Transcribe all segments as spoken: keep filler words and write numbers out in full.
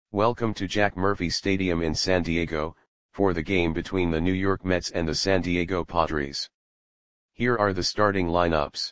Welcome to Jack Murphy Stadium in San Diego, for the game between the New York Mets and the San Diego Padres. Here are the starting lineups.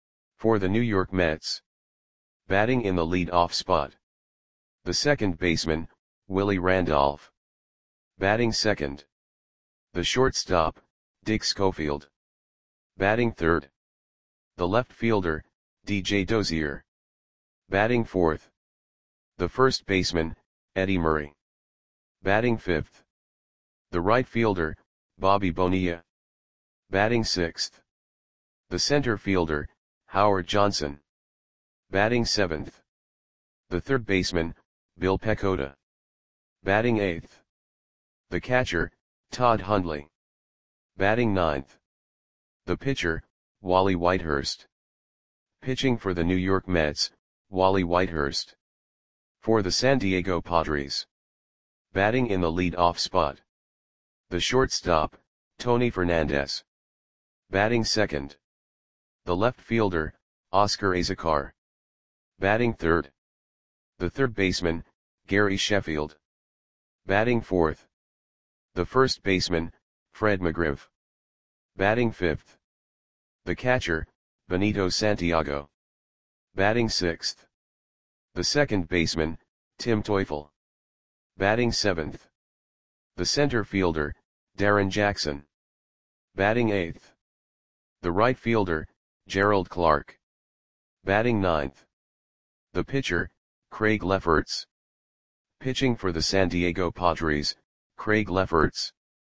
For the New York Mets. Batting in the lead-off spot. The second baseman, Willie Randolph. Batting second. The shortstop, Dick Schofield. Batting third. The left fielder, D J Dozier. Batting fourth. The first baseman, Eddie Murray. Batting fifth. The right fielder, Bobby Bonilla. Batting sixth. The center fielder, Howard Johnson. Batting seventh. The third baseman, Bill Pecota. Batting eighth. The catcher, Todd Hundley. Batting ninth. The pitcher, Wally Whitehurst. Pitching for the New York Mets, Wally Whitehurst. For the San Diego Padres. Batting in the lead-off spot. The shortstop, Tony Fernandez. Batting second. The left fielder, Oscar Azocar. Batting third. The third baseman, Gary Sheffield. Batting fourth. The first baseman, Fred McGriff. Batting fifth. The catcher, Benito Santiago. Batting sixth. The second baseman, Tim Teufel. Batting seventh. The center fielder, Darren Jackson. Batting eighth. The right fielder, Gerald Clark. Batting ninth. The pitcher, Craig Lefferts. Pitching for the San Diego Padres, Craig Lefferts.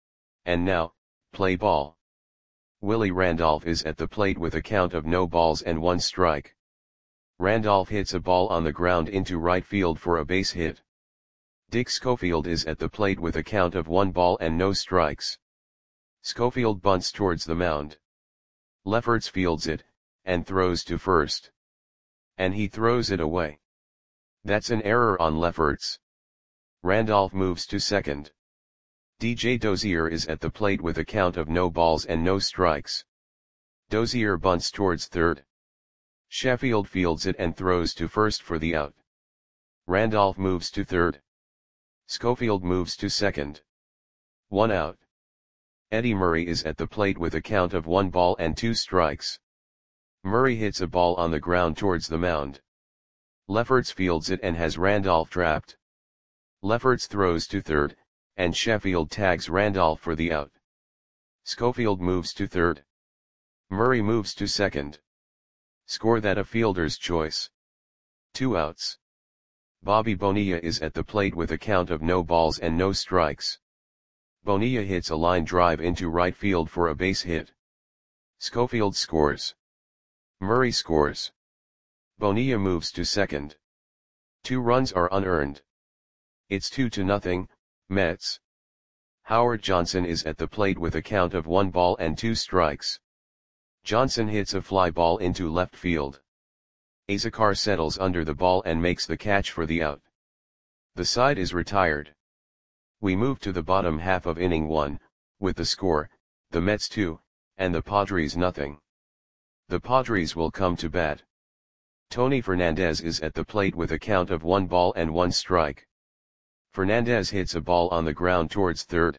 And now, play ball. Willie Randolph is at the plate with a count of no balls and one strike. Randolph hits a ball on the ground into right field for a base hit. Dick Schofield is at the plate with a count of one ball and no strikes. Schofield bunts towards the mound. Lefferts fields it, and throws to first. And he throws it away. That's an error on Lefferts. Randolph moves to second. D J Dozier is at the plate with a count of no balls and no strikes. Dozier bunts towards third. Sheffield fields it and throws to first for the out. Randolph moves to third. Schofield moves to second. One out. Eddie Murray is at the plate with a count of one ball and two strikes. Murray hits a ball on the ground towards the mound. Lefferts fields it and has Randolph trapped. Lefferts throws to third, and Sheffield tags Randolph for the out. Schofield moves to third. Murray moves to second. Score that a fielder's choice. Two outs. Bobby Bonilla is at the plate with a count of no balls and no strikes. Bonilla hits a line drive into right field for a base hit. Schofield scores. Murray scores. Bonilla moves to second. Two runs are unearned. It's two to nothing, Mets. Howard Johnson is at the plate with a count of one ball and two strikes. Johnson hits a fly ball into left field. Azocar settles under the ball and makes the catch for the out. The side is retired. We move to the bottom half of inning one, with the score, the Mets two, and the Padres nothing. The Padres will come to bat. Tony Fernandez is at the plate with a count of one ball and one strike. Fernandez hits a ball on the ground towards third.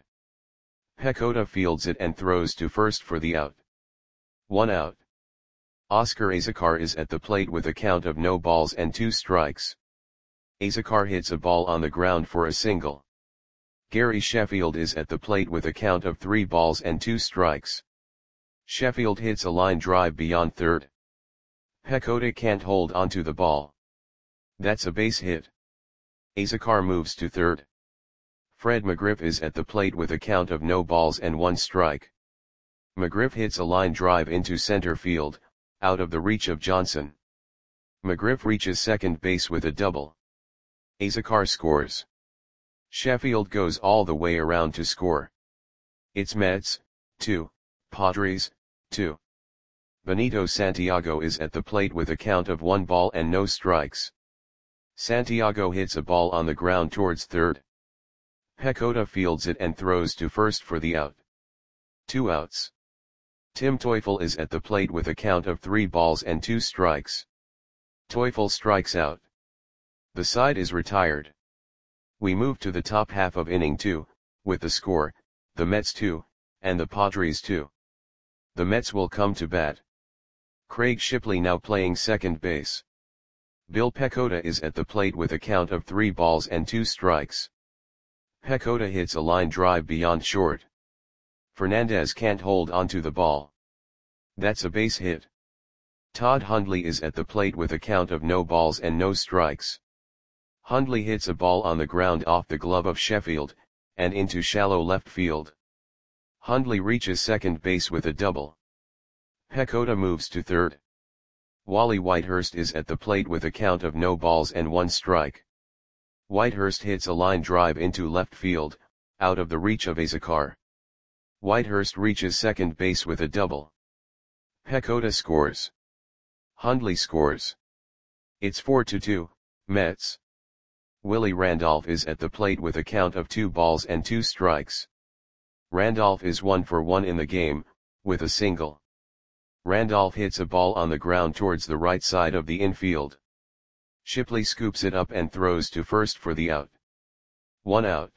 Pecota fields it and throws to first for the out. One out. Oscar Azocar is at the plate with a count of no balls and two strikes. Azocar hits a ball on the ground for a single. Gary Sheffield is at the plate with a count of three balls and two strikes. Sheffield hits a line drive beyond third. Pecota can't hold onto the ball. That's a base hit. Azocar moves to third. Fred McGriff is at the plate with a count of no balls and one strike. McGriff hits a line drive into center field, out of the reach of Johnson. McGriff reaches second base with a double. Azocar scores. Sheffield goes all the way around to score. It's Mets, two, Padres, two. Benito Santiago is at the plate with a count of one ball and no strikes. Santiago hits a ball on the ground towards third. Pecota fields it and throws to first for the out. Two outs. Tim Teufel is at the plate with a count of three balls and two strikes. Teufel strikes out. The side is retired. We move to the top half of inning two, with the score, the Mets two, and the Padres two. The Mets will come to bat. Craig Shipley now playing second base. Bill Pecota is at the plate with a count of three balls and two strikes. Pecota hits a line drive beyond short. Fernandez can't hold onto the ball. That's a base hit. Todd Hundley is at the plate with a count of no balls and no strikes. Hundley hits a ball on the ground off the glove of Sheffield, and into shallow left field. Hundley reaches second base with a double. Pecota moves to third. Wally Whitehurst is at the plate with a count of no balls and one strike. Whitehurst hits a line drive into left field, out of the reach of Azocar. Whitehurst reaches second base with a double. Pecota scores. Hundley scores. It's four to two, Mets. Willie Randolph is at the plate with a count of two balls and two strikes. Randolph is one for one in the game, with a single. Randolph hits a ball on the ground towards the right side of the infield. Shipley scoops it up and throws to first for the out. One out.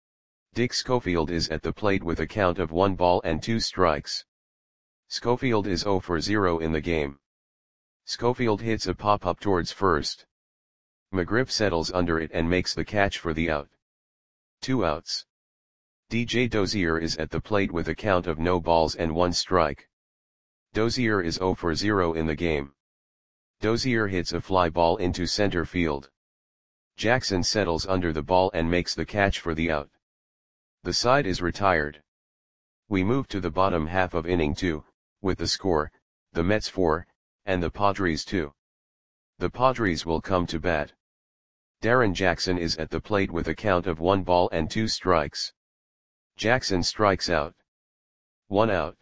Dick Schofield is at the plate with a count of one ball and two strikes. Schofield is zero for zero in the game. Schofield hits a pop-up towards first. McGriff settles under it and makes the catch for the out. Two outs. D J Dozier is at the plate with a count of no balls and one strike. Dozier is zero for zero in the game. Dozier hits a fly ball into center field. Jackson settles under the ball and makes the catch for the out. The side is retired. We move to the bottom half of inning two, with the score, the Mets four, and the Padres two. The Padres will come to bat. Darren Jackson is at the plate with a count of one ball and two strikes. Jackson strikes out. One out.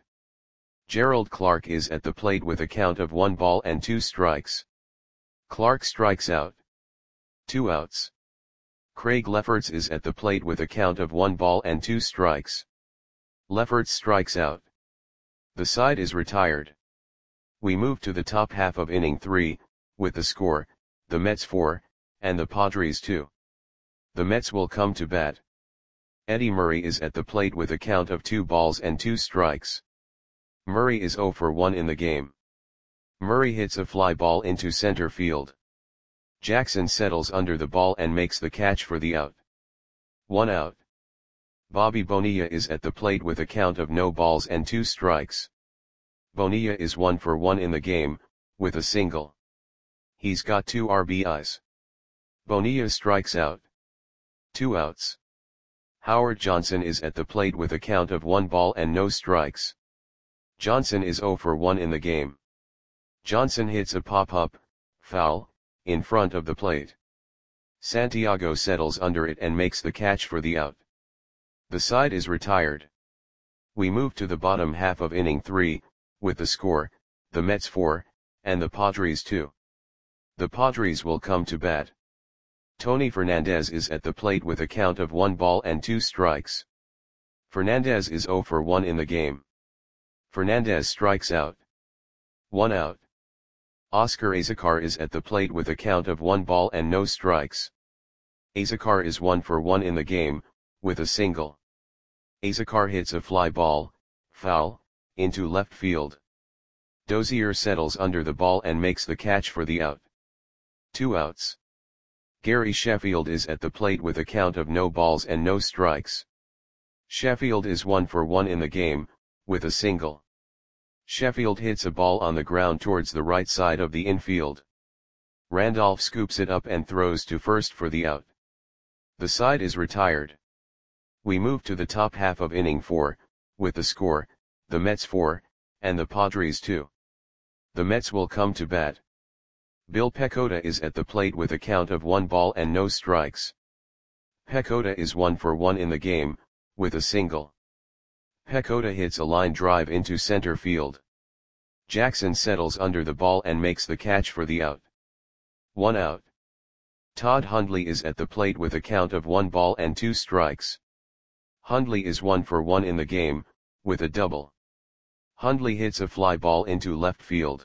Gerald Clark is at the plate with a count of one ball and two strikes. Clark strikes out. Two outs. Craig Lefferts is at the plate with a count of one ball and two strikes. Lefferts strikes out. The side is retired. We move to the top half of inning three, with the score, the Mets four, and the Padres two. The Mets will come to bat. Eddie Murray is at the plate with a count of two balls and two strikes. Murray is zero for one in the game. Murray hits a fly ball into center field. Jackson settles under the ball and makes the catch for the out. One out. Bobby Bonilla is at the plate with a count of no balls and two strikes. Bonilla is one for one in the game, with a single. He's got two R B Is. Bonilla strikes out. Two outs. Howard Johnson is at the plate with a count of one ball and no strikes. Johnson is zero for one in the game. Johnson hits a pop-up, foul, in front of the plate. Santiago settles under it and makes the catch for the out. The side is retired. We move to the bottom half of inning three, with the score, the Mets four, and the Padres two. The Padres will come to bat. Tony Fernandez is at the plate with a count of one ball and two strikes. Fernandez is zero for one in the game. Fernandez strikes out. One out. Oscar Azocar is at the plate with a count of one ball and no strikes. Azocar is one for one in the game, with a single. Azocar hits a fly ball, foul, into left field. Dozier settles under the ball and makes the catch for the out. Two outs. Gary Sheffield is at the plate with a count of no balls and no strikes. Sheffield is one for one in the game, with a single. Sheffield hits a ball on the ground towards the right side of the infield. Randolph scoops it up and throws to first for the out. The side is retired. We move to the top half of inning four, with the score, the Mets four, and the Padres two. The Mets will come to bat. Bill Pecota is at the plate with a count of one ball and no strikes. Pecota is one for one in the game, with a single. Pecota hits a line drive into center field. Jackson settles under the ball and makes the catch for the out. One out. Todd Hundley is at the plate with a count of one ball and two strikes. Hundley is one for one in the game, with a double. Hundley hits a fly ball into left field.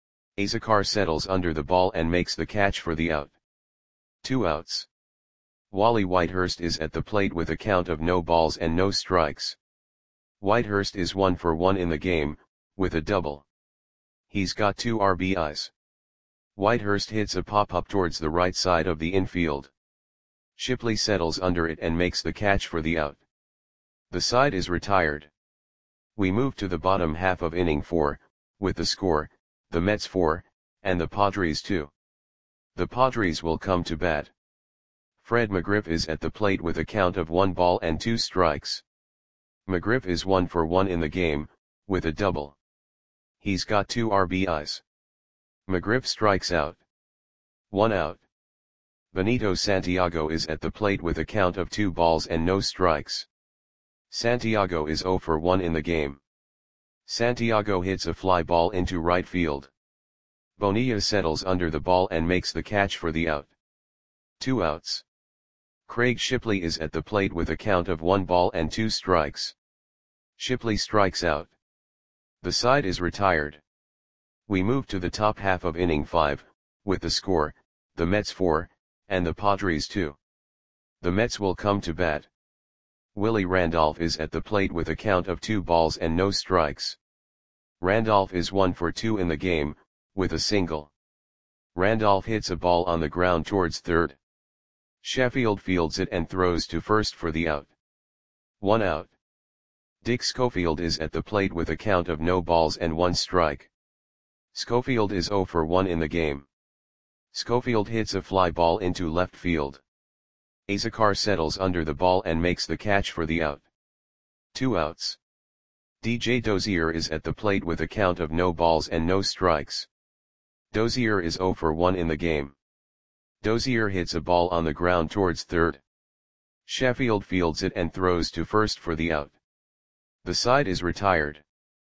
Azocar settles under the ball and makes the catch for the out. Two outs. Wally Whitehurst is at the plate with a count of no balls and no strikes. Whitehurst is one for one in the game, with a double. He's got two R B Is. Whitehurst hits a pop-up towards the right side of the infield. Shipley settles under it and makes the catch for the out. The side is retired. We move to the bottom half of inning four, with the score, the Mets four, and the Padres two. The Padres will come to bat. Fred McGriff is at the plate with a count of one ball and two strikes. McGriff is one for one in the game, with a double. He's got two R B Is. McGriff strikes out. One out. Benito Santiago is at the plate with a count of two balls and no strikes. Santiago is zero for one in the game. Santiago hits a fly ball into right field. Bonilla settles under the ball and makes the catch for the out. Two outs. Craig Shipley is at the plate with a count of one ball and two strikes. Shipley strikes out. The side is retired. We move to the top half of inning five, with the score, the Mets four, and the Padres two. The Mets will come to bat. Willie Randolph is at the plate with a count of two balls and no strikes. Randolph is one for two in the game, with a single. Randolph hits a ball on the ground towards third. Sheffield fields it and throws to first for the out. One out. Dick Schofield is at the plate with a count of no balls and one strike. Schofield is zero for one in the game. Schofield hits a fly ball into left field. Azocar settles under the ball and makes the catch for the out. Two outs. D J Dozier is at the plate with a count of no balls and no strikes. Dozier is zero for one in the game. Dozier hits a ball on the ground towards third. Sheffield fields it and throws to first for the out. The side is retired.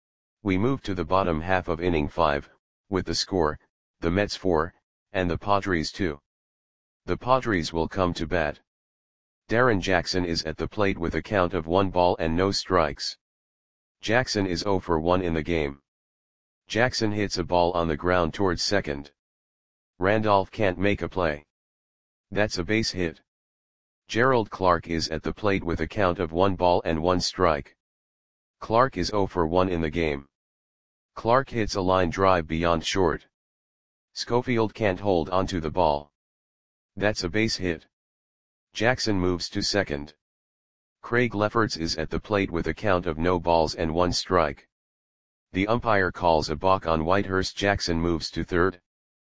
We move to the bottom half of inning five, with the score, the Mets four, and the Padres two. The Padres will come to bat. Darren Jackson is at the plate with a count of one ball and no strikes. Jackson is zero for one in the game. Jackson hits a ball on the ground towards second. Randolph can't make a play. That's a base hit. Gerald Clark is at the plate with a count of one ball and one strike. Clark is zero for one in the game. Clark hits a line drive beyond short. Schofield can't hold onto the ball. That's a base hit. Jackson moves to second. Craig Lefferts is at the plate with a count of no balls and one strike. The umpire calls a balk on Whitehurst. Jackson moves to third.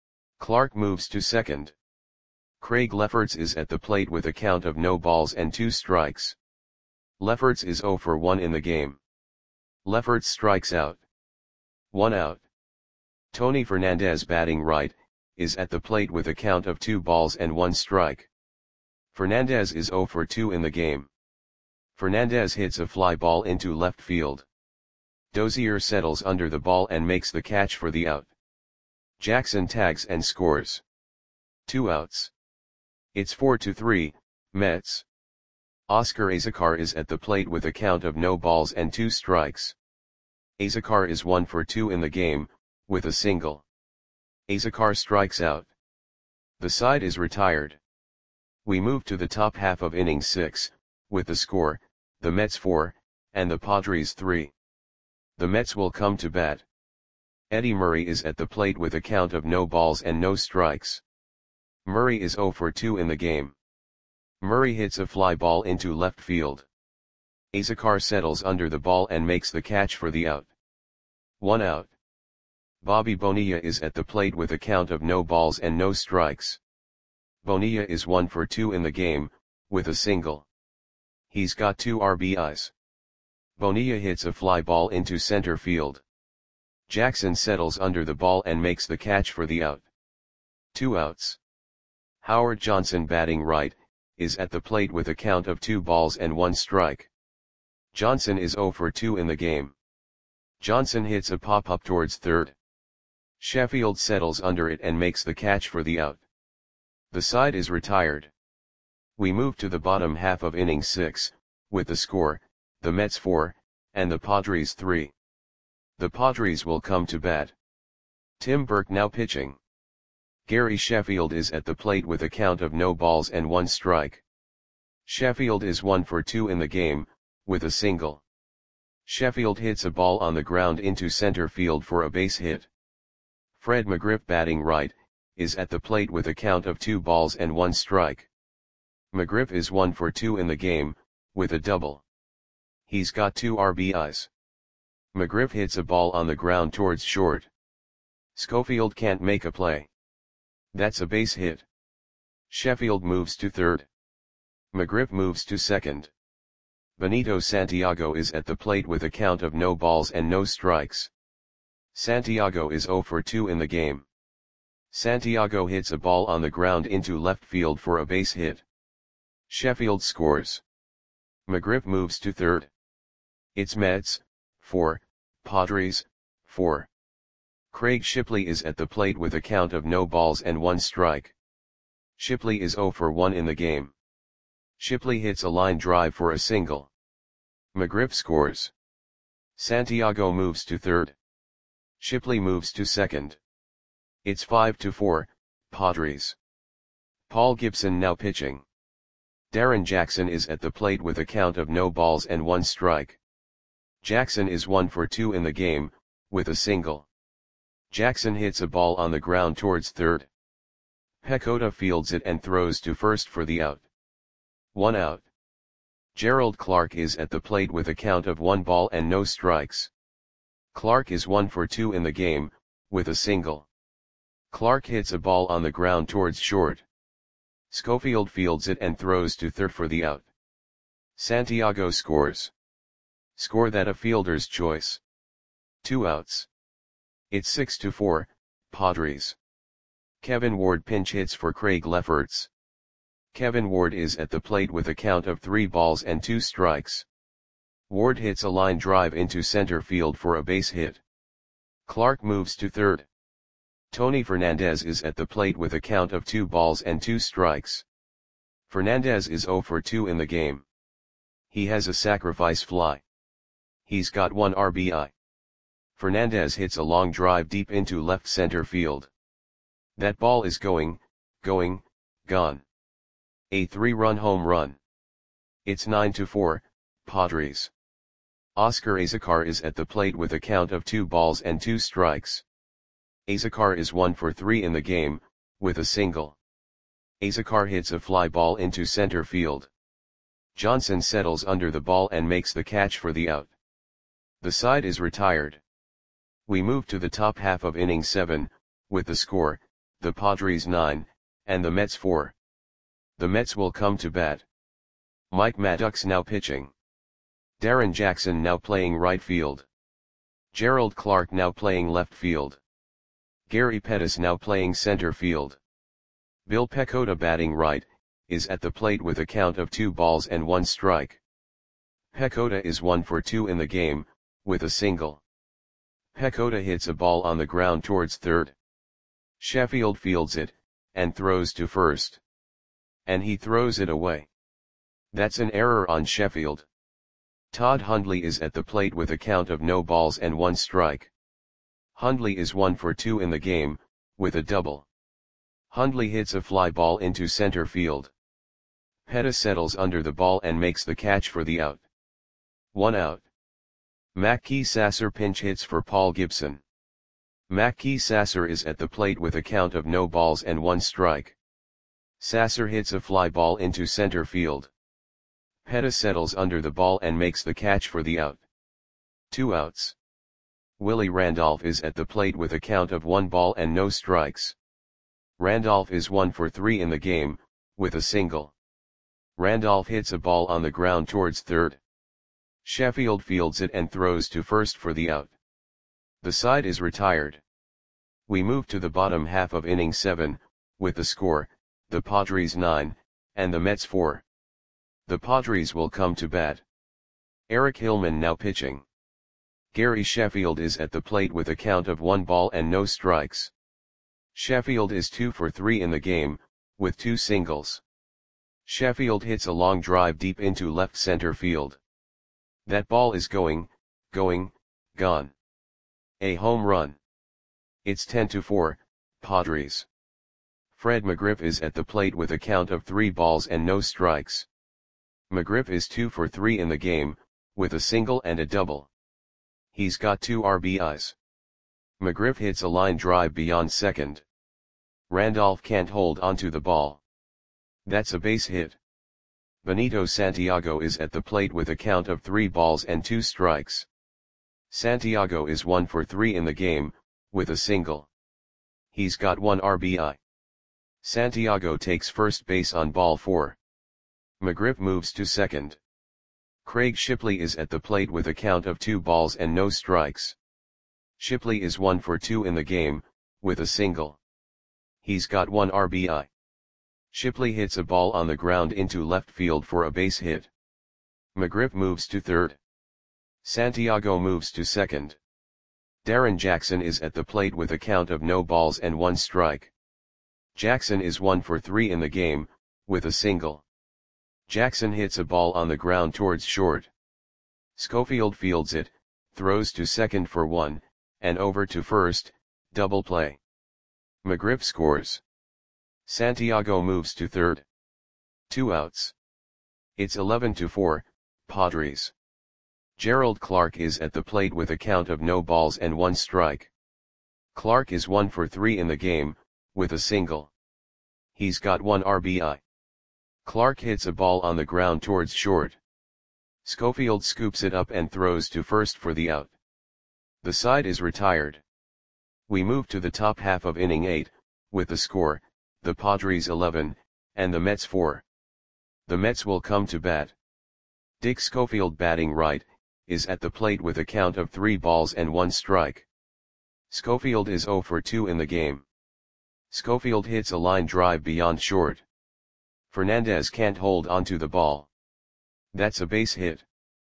Clark moves to second. Craig Lefferts is at the plate with a count of no balls and two strikes. Lefferts is zero for one in the game. Lefferts strikes out. One out. Tony Fernandez, batting right, is at the plate with a count of two balls and one strike. Fernandez is zero for two in the game. Fernandez hits a fly ball into left field. Dozier settles under the ball and makes the catch for the out. Jackson tags and scores. Two outs. It's four to three, Mets. Oscar Azocar is at the plate with a count of no balls and two strikes. Azocar is one for two in the game, with a single. Azocar strikes out. The side is retired. We move to the top half of inning six, with the score, the Mets four, and the Padres three. The Mets will come to bat. Eddie Murray is at the plate with a count of no balls and no strikes. Murray is zero for two in the game. Murray hits a fly ball into left field. Azocar settles under the ball and makes the catch for the out. One out. Bobby Bonilla is at the plate with a count of no balls and no strikes. Bonilla is one for two in the game, with a single. He's got two R B Is. Bonilla hits a fly ball into center field. Jackson settles under the ball and makes the catch for the out. Two outs. Howard Johnson, batting right, is at the plate with a count of two balls and one strike. Johnson is zero for two in the game. Johnson hits a pop-up towards third. Sheffield settles under it and makes the catch for the out. The side is retired. We move to the bottom half of inning six, with the score, the Mets four, and the Padres three. The Padres will come to bat. Tim Burke now pitching. Gary Sheffield is at the plate with a count of no balls and one strike. Sheffield is one for two in the game, with a single. Sheffield hits a ball on the ground into center field for a base hit. Fred McGriff, batting right, is at the plate with a count of two balls and one strike. McGriff is one for two in the game, with a double. He's got two R B Is. McGriff hits a ball on the ground towards short. Schofield can't make a play. That's a base hit. Sheffield moves to third. McGriff moves to second. Benito Santiago is at the plate with a count of no balls and no strikes. Santiago is zero for two in the game. Santiago hits a ball on the ground into left field for a base hit. Sheffield scores. McGriff moves to third. It's Mets, four, Padres, four. Craig Shipley is at the plate with a count of no balls and one strike. Shipley is zero for one in the game. Shipley hits a line drive for a single. McGriff scores. Santiago moves to third. Shipley moves to second. It's five to four, Padres. Paul Gibson now pitching. Darren Jackson is at the plate with a count of no balls and one strike. Jackson is one for two in the game, with a single. Jackson hits a ball on the ground towards third. Pecota fields it and throws to first for the out. One out. Gerald Clark is at the plate with a count of one ball and no strikes. Clark is one for two in the game, with a single. Clark hits a ball on the ground towards short. Schofield fields it and throws to third for the out. Santiago scores. Score that a fielder's choice. Two outs. It's six to four, Padres. Kevin Ward pinch hits for Craig Lefferts. Kevin Ward is at the plate with a count of three balls and two strikes. Ward hits a line drive into center field for a base hit. Clark moves to third. Tony Fernandez is at the plate with a count of two balls and two strikes. Fernandez is zero for two in the game. He has a sacrifice fly. He's got one R B I. Fernandez hits a long drive deep into left center field. That ball is going, going, gone. A three-run home run. It's nine to four, Padres. Oscar Azocar is at the plate with a count of two balls and two strikes. Azocar is one for three in the game, with a single. Azocar hits a fly ball into center field. Johnson settles under the ball and makes the catch for the out. The side is retired. We move to the top half of inning seven, with the score, the Padres nine, and the Mets four. The Mets will come to bat. Mike Maddox now pitching. Darren Jackson now playing right field. Gerald Clark now playing left field. Gary Pettis now playing center field. Bill Pecota, batting right, is at the plate with a count of two balls and one strike. Pecota is one for two in the game, with a single. Pecota hits a ball on the ground towards third. Sheffield fields it, and throws to first. And he throws it away. That's an error on Sheffield. Todd Hundley is at the plate with a count of no balls and one strike. Hundley is one for two in the game, with a double. Hundley hits a fly ball into center field. Pettis settles under the ball and makes the catch for the out. One out. Mackey Sasser pinch hits for Paul Gibson. Mackey Sasser is at the plate with a count of no balls and one strike. Sasser hits a fly ball into center field. Pettis settles under the ball and makes the catch for the out. Two outs. Willie Randolph is at the plate with a count of one ball and no strikes. Randolph is one for three in the game, with a single. Randolph hits a ball on the ground towards third. Sheffield fields it and throws to first for the out. The side is retired. We move to the bottom half of inning seven, with the score, the Padres nine, and the Mets four. The Padres will come to bat. Eric Hillman now pitching. Gary Sheffield is at the plate with a count of one ball and no strikes. Sheffield is two for three in the game, with two singles. Sheffield hits a long drive deep into left center field. That ball is going, going, gone. A home run. It's ten to four, Padres. Fred McGriff is at the plate with a count of three balls and no strikes. McGriff is two for three in the game, with a single and a double. He's got two R B Is. McGriff hits a line drive beyond second. Randolph can't hold onto the ball. That's a base hit. Benito Santiago is at the plate with a count of three balls and two strikes. Santiago is one for three in the game, with a single. He's got one R B I. Santiago takes first base on ball four. McGriff moves to second. Craig Shipley is at the plate with a count of two balls and no strikes. Shipley is one for two in the game, with a single. He's got one R B I. Shipley hits a ball on the ground into left field for a base hit. McGriff moves to third. Santiago moves to second. Darren Jackson is at the plate with a count of no balls and one strike. Jackson is one for three in the game, with a single. Jackson hits a ball on the ground towards short. Schofield fields it, throws to second for one, and over to first, double play. McGriff scores. Santiago moves to third. Two outs. It's eleven to four, Padres. Gerald Clark is at the plate with a count of no balls and one strike. Clark is one for three in the game, with a single. He's got one R B I. Clark hits a ball on the ground towards short. Schofield scoops it up and throws to first for the out. The side is retired. We move to the top half of inning eight, with the score, the Padres eleven, and the Mets four. The Mets will come to bat. Dick Schofield, batting right, is at the plate with a count of three balls and one strike. Schofield is zero for two in the game. Schofield hits a line drive beyond short. Fernandez can't hold onto the ball. That's a base hit.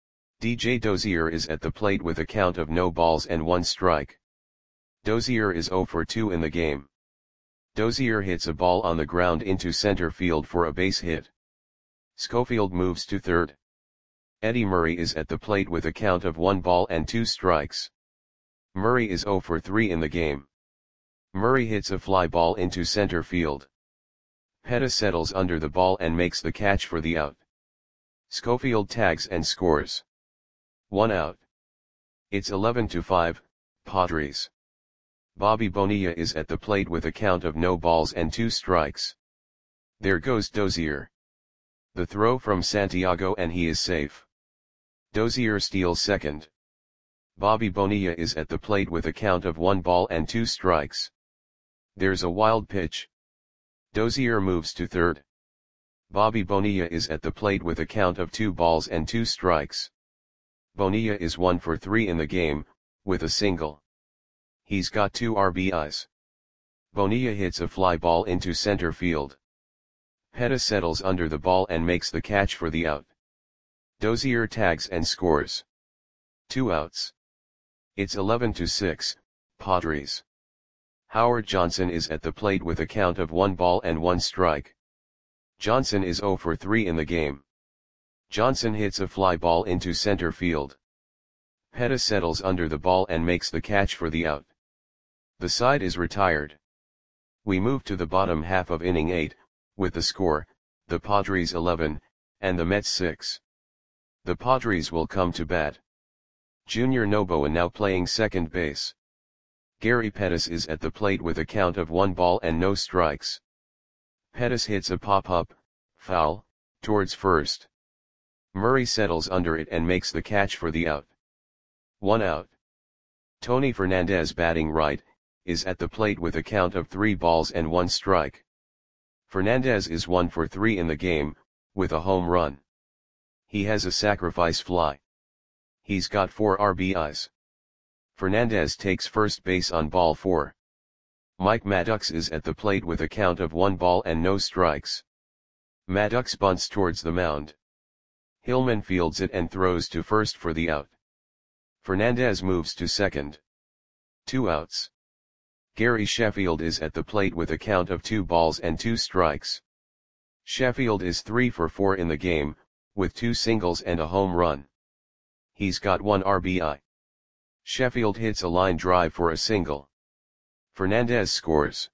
D J Dozier is at the plate with a count of no balls and one strike. Dozier is zero for two in the game. Dozier hits a ball on the ground into center field for a base hit. Schofield moves to third. Eddie Murray is at the plate with a count of one ball and two strikes. Murray is zero for three in the game. Murray hits a fly ball into center field. Pettis settles under the ball and makes the catch for the out. Schofield tags and scores. One out. It's eleven to five, Padres. Bobby Bonilla is at the plate with a count of no balls and two strikes. There goes Dozier. The throw from Santiago and he is safe. Dozier steals second. Bobby Bonilla is at the plate with a count of one ball and two strikes. There's a wild pitch. Dozier moves to third. Bobby Bonilla is at the plate with a count of two balls and two strikes. Bonilla is one for three in the game, with a single. He's got two R B Is. Bonilla hits a fly ball into center field. Pettis settles under the ball and makes the catch for the out. Dozier tags and scores. Two outs. It's eleven to six, Padres. Howard Johnson is at the plate with a count of one ball and one strike. Johnson is zero for three in the game. Johnson hits a fly ball into center field. Pettis settles under the ball and makes the catch for the out. The side is retired. We move to the bottom half of inning eight, with the score, the Padres eleven, and the Mets six. The Padres will come to bat. Junior Noboa now playing second base. Gary Pettis is at the plate with a count of one ball and no strikes. Pettis hits a pop-up, foul, towards first. Murray settles under it and makes the catch for the out. One out. Tony Fernandez, batting right, is at the plate with a count of three balls and one strike. Fernandez is one for three in the game, with a home run. He has a sacrifice fly. He's got four R B Is. Fernandez takes first base on ball four. Mike Maddox is at the plate with a count of one ball and no strikes. Maddox bunts towards the mound. Hillman fields it and throws to first for the out. Fernandez moves to second. Two outs. Gary Sheffield is at the plate with a count of two balls and two strikes. Sheffield is three for four in the game, with two singles and a home run. He's got one R B I. Sheffield hits a line drive for a single. Fernandez scores.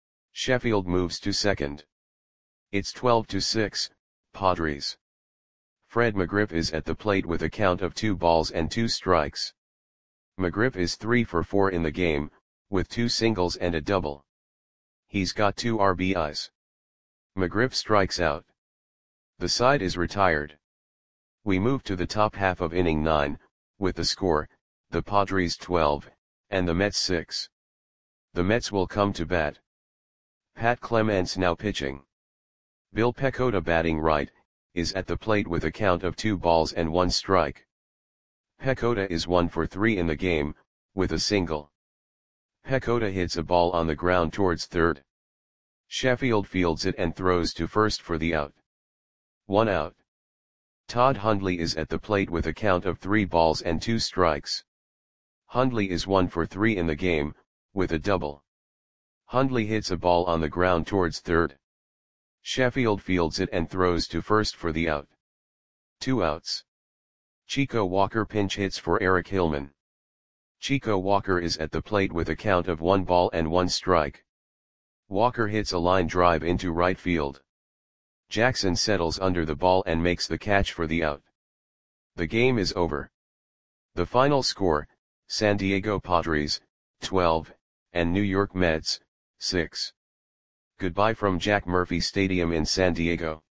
Sheffield moves to second. It's twelve to six, Padres. Fred McGriff is at the plate with a count of two balls and two strikes. McGriff is three for four in the game, with two singles and a double. He's got two R B Is. McGriff strikes out. The side is retired. We move to the top half of inning nine, with the score, the Padres twelve, and the Mets six. The Mets will come to bat. Pat Clements now pitching. Bill Pecota batting right, is at the plate with a count of two balls and one strike. Pecota is one for three in the game, with a single. Pecota hits a ball on the ground towards third. Sheffield fields it and throws to first for the out. One out. Todd Hundley is at the plate with a count of three balls and two strikes. Hundley is one for three in the game, with a double. Hundley hits a ball on the ground towards third. Sheffield fields it and throws to first for the out. Two outs. Chico Walker pinch hits for Eric Hillman. Chico Walker is at the plate with a count of one ball and one strike. Walker hits a line drive into right field. Jackson settles under the ball and makes the catch for the out. The game is over. The final score, San Diego Padres, twelve, and New York Mets, six. Goodbye from Jack Murphy Stadium in San Diego.